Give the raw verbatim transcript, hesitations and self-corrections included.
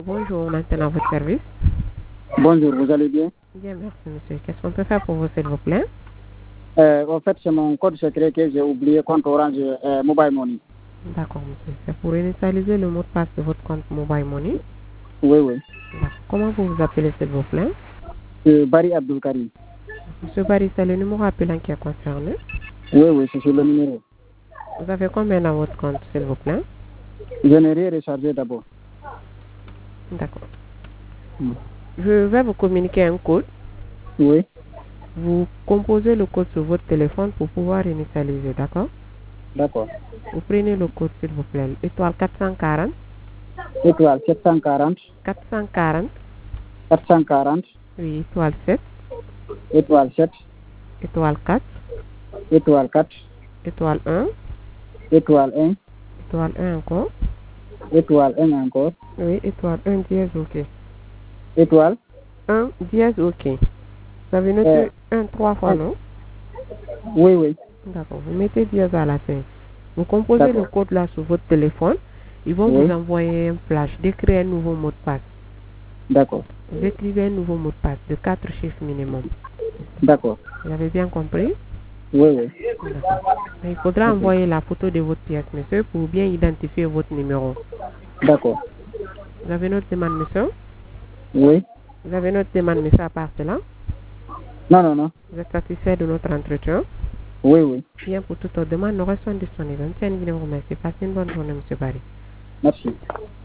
Bonjour, maintenant à votre service. Bonjour, vous allez bien? Bien, merci monsieur. Qu'est-ce qu'on peut faire pour vous, s'il vous plaît? euh, En fait, c'est mon code secret que j'ai oublié contre Orange euh, Mobile Money. D'accord, monsieur. C'est pour initialiser le mot de passe de votre compte Mobile Money. Oui, oui. D'accord. Comment vous vous appelez, s'il vous plaît? C'est Barry Abdul Karim. Monsieur Barry, c'est le numéro appelant qui est concerné. Oui, oui, c'est sur le numéro. Vous avez combien dans votre compte, s'il vous plaît? Je n'ai rien rechargé d'abord. D'accord. Mm. Je vais vous communiquer un code. Oui. Vous composez le code sur votre téléphone pour pouvoir initialiser, d'accord? D'accord. Vous prenez le code, s'il vous plaît. Étoile quatre cent quarante. Étoile sept cent quarante. quatre cent quarante. quatre cent quarante. Oui, étoile sept. Étoile sept. Étoile quatre. Étoile quatre. Étoile un. Étoile un. Étoile un encore. Étoile un encore. Oui, étoile un dièse, ok. Étoile un dièse, ok. Vous avez noté euh, un trois fois, un. non? Oui, oui. D'accord. Vous mettez dièse à la fin. Vous composez le code là sur votre téléphone. Ils vont oui. vous envoyer un flash. D'écrire un nouveau mot de passe. D'accord. Vous écrivez un nouveau mot de passe de quatre chiffres minimum. D'accord. Vous avez bien compris? Oui, oui. Il faudra okay. envoyer la photo de votre pièce, monsieur, pour bien identifier votre numéro. D'accord. Vous avez notre demande, monsieur? Oui. Vous avez notre demande, monsieur, à part cela? Non, non, non. Vous êtes satisfait de notre entretien? Oui, oui. Bien, pour toute autre demande, nous restons disponibles. Tiens, vous remercie. Passez une bonne journée, monsieur Barry. Merci.